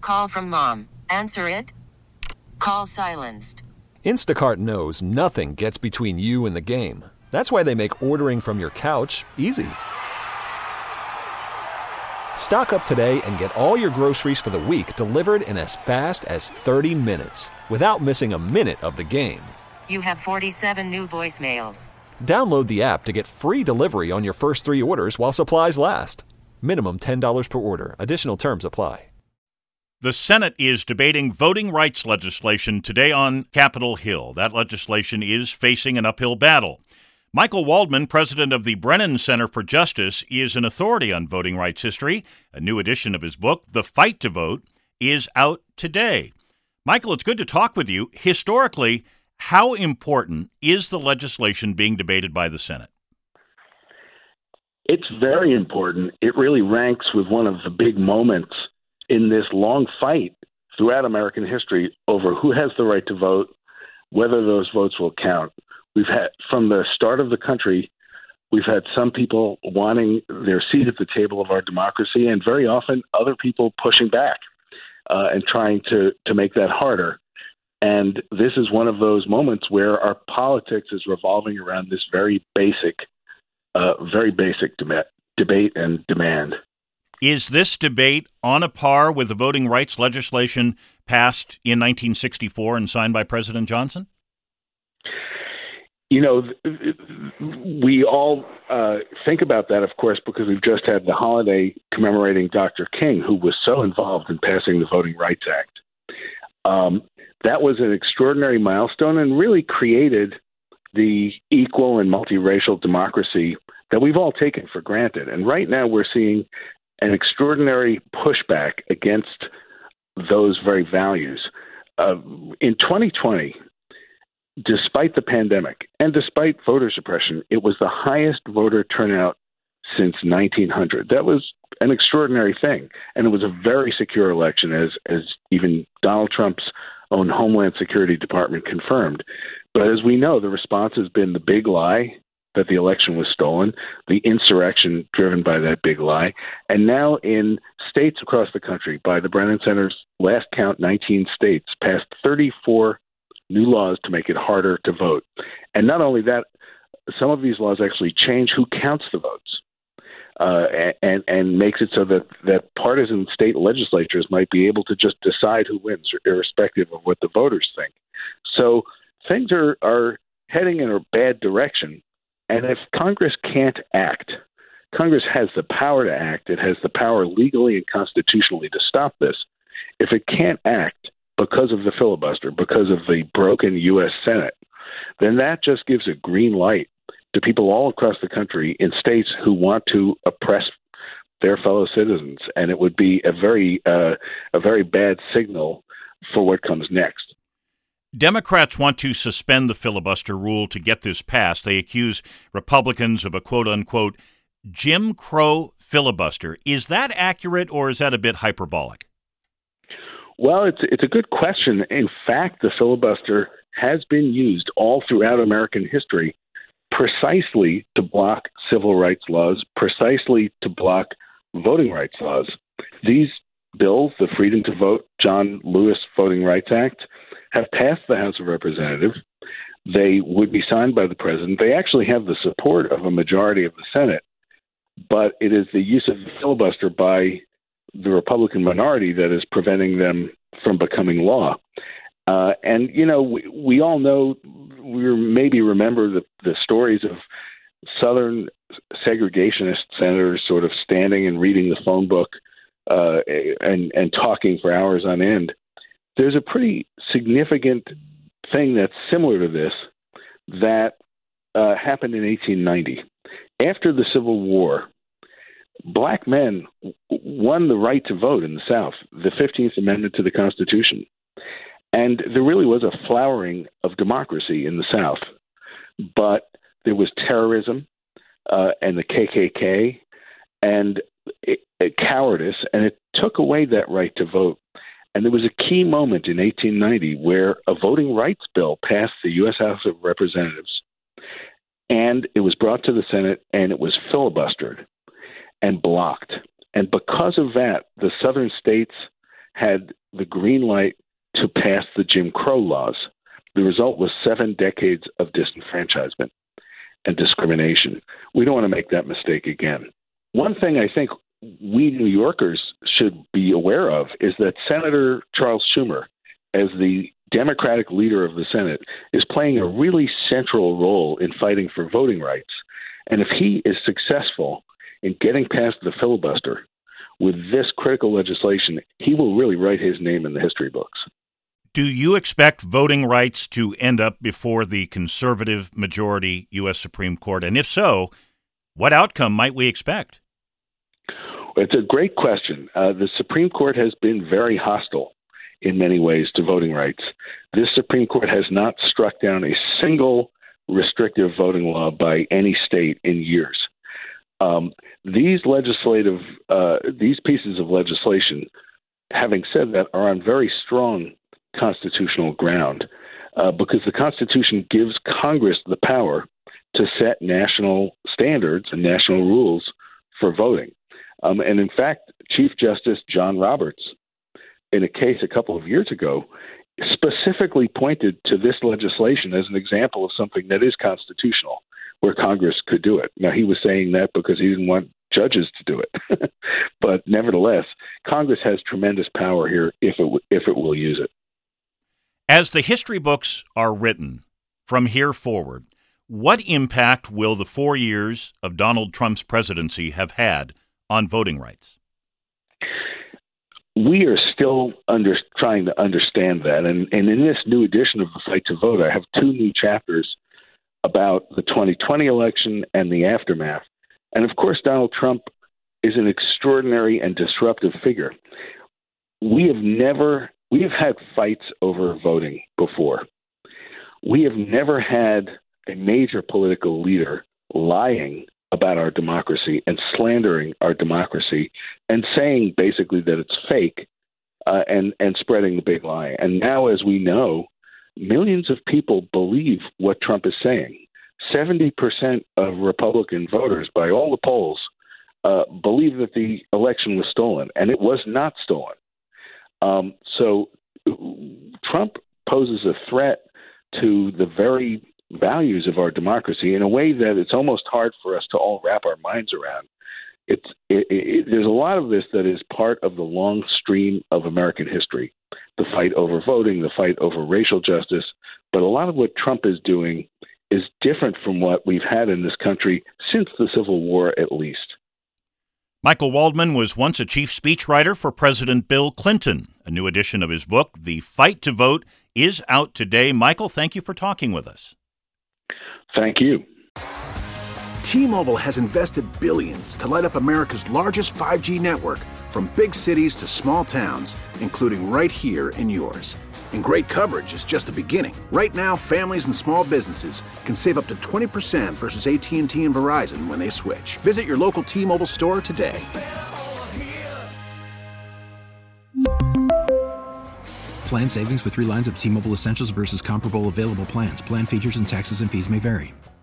Call from mom. Answer it. Call silenced. Instacart knows nothing gets between you and the game. That's why they make ordering from your couch easy. Stock up today and get all your groceries for the week delivered in as fast as 30 minutes without missing a minute of the game. You have 47 new voicemails. Download the app to get free delivery on your first 3 orders while supplies last. Minimum $10 per order. Additional terms apply. The Senate is debating voting rights legislation today on Capitol Hill. That legislation is facing an uphill battle. Michael Waldman, president of the Brennan Center for Justice, is an authority on voting rights history. A new edition of his book, The Fight to Vote, is out today. Michael, it's good to talk with you. Historically, how important is the legislation being debated by the Senate? It's very important. It really ranks with one of the big moments in this long fight throughout American history over who has the right to vote, whether those votes will count. We've had, from the start of the country, we've had some people wanting their seat at the table of our democracy, and very often other people pushing back and trying to make that harder. And this is one of those moments where our politics is revolving around this very basic debate and demand. Is this debate on a par with the voting rights legislation passed in 1964 and signed by President Johnson? You know, we all think about that, of course, because we've just had the holiday commemorating Dr. King, who was so involved in passing the Voting Rights Act. That was an extraordinary milestone and really created the equal and multiracial democracy that we've all taken for granted. And right now we're seeing an extraordinary pushback against those very values. In 2020, despite the pandemic and despite voter suppression, it was the highest voter turnout since 1900. That was an extraordinary thing. And it was a very secure election, as even Donald Trump's own Homeland Security Department confirmed. But as we know, the response has been the big lie that the election was stolen, the insurrection driven by that big lie. And now in states across the country, by the Brennan Center's last count, 19 states passed 34 new laws to make it harder to vote. And not only that, some of these laws actually change who counts the votes and makes it so that partisan state legislatures might be able to just decide who wins, irrespective of what the voters think. So things are heading in a bad direction. And if Congress can't act, Congress has the power to act. It has the power legally and constitutionally to stop this. If it can't act because of the filibuster, because of the broken U.S. Senate, then that just gives a green light to people all across the country in states who want to oppress their fellow citizens. And it would be a very bad signal for what comes next. Democrats want to suspend the filibuster rule to get this passed. They accuse Republicans of a quote-unquote Jim Crow filibuster. Is that accurate, or is that a bit hyperbolic? Well, it's a good question. In fact, the filibuster has been used all throughout American history precisely to block civil rights laws, precisely to block voting rights laws. These bills, the Freedom to Vote, John Lewis Voting Rights Act, have passed the House of Representatives. They would be signed by the president. They actually have the support of a majority of the Senate, but it is the use of the filibuster by the Republican minority that is preventing them from becoming law. And, you know, we all know, we maybe remember the stories of Southern segregationist senators sort of standing and reading the phone book and talking for hours on end. There's a pretty significant thing that's similar to this that happened in 1890. After the Civil War, black men won the right to vote in the South, the 15th Amendment to the Constitution. And there really was a flowering of democracy in the South. But there was terrorism and the KKK and cowardice, and it took away that right to vote. And there was a key moment in 1890 where a voting rights bill passed the U.S. House of Representatives, and it was brought to the Senate, and it was filibustered and blocked. And because of that, the southern states had the green light to pass the Jim Crow laws. The result was 7 decades of disenfranchisement and discrimination. We don't want to make that mistake again. One thing I think we New Yorkers should be aware of is that Senator Charles Schumer, as the Democratic leader of the Senate, is playing a really central role in fighting for voting rights. And if he is successful in getting past the filibuster with this critical legislation, he will really write his name in the history books. Do you expect voting rights to end up before the conservative majority U.S. Supreme Court? And if so, what outcome might we expect? It's a great question. The Supreme Court has been very hostile in many ways to voting rights. This Supreme Court has not struck down a single restrictive voting law by any state in years. These pieces of legislation, having said that, are on very strong constitutional ground because the Constitution gives Congress the power to set national standards and national rules for voting. And in fact, Chief Justice John Roberts, in a case a couple of years ago, specifically pointed to this legislation as an example of something that is constitutional, where Congress could do it. Now, he was saying that because he didn't want judges to do it. But nevertheless, Congress has tremendous power here if it will use it. As the history books are written from here forward, what impact will the 4 years of Donald Trump's presidency have had on voting rights? We are still trying to understand that. And in this new edition of The Fight to Vote, I have 2 new chapters about the 2020 election and the aftermath. And of course, Donald Trump is an extraordinary and disruptive figure. We have had fights over voting before. We have never had a major political leader lying about our democracy and slandering our democracy and saying basically that it's fake and spreading the big lie. And now, as we know, millions of people believe what Trump is saying. 70% of Republican voters, by all the polls, believe that the election was stolen, and it was not stolen. So Trump poses a threat to the very values of our democracy in a way that it's almost hard for us to all wrap our minds around. There's a lot of this that is part of the long stream of American history, the fight over voting, the fight over racial justice. But a lot of what Trump is doing is different from what we've had in this country since the Civil War, at least. Michael Waldman was once a chief speechwriter for President Bill Clinton. A new edition of his book, The Fight to Vote, is out today. Michael, thank you for talking with us. Thank you. T-Mobile has invested billions to light up America's largest 5G network, from big cities to small towns, including right here in yours. And great coverage is just the beginning. Right now, families and small businesses can save up to 20% versus AT&T and Verizon when they switch. Visit your local T-Mobile store today. Plan savings with 3 lines of T-Mobile Essentials versus comparable available plans. Plan features and taxes and fees may vary.